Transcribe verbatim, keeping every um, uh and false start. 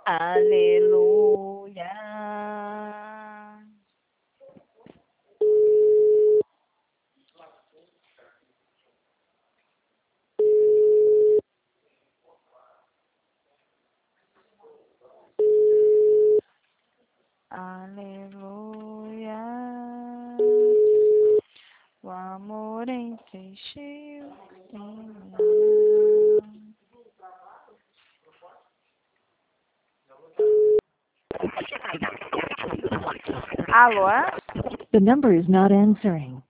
Aleluia. Aleluia. O amor encheu em mim. Alô? The number is not answering.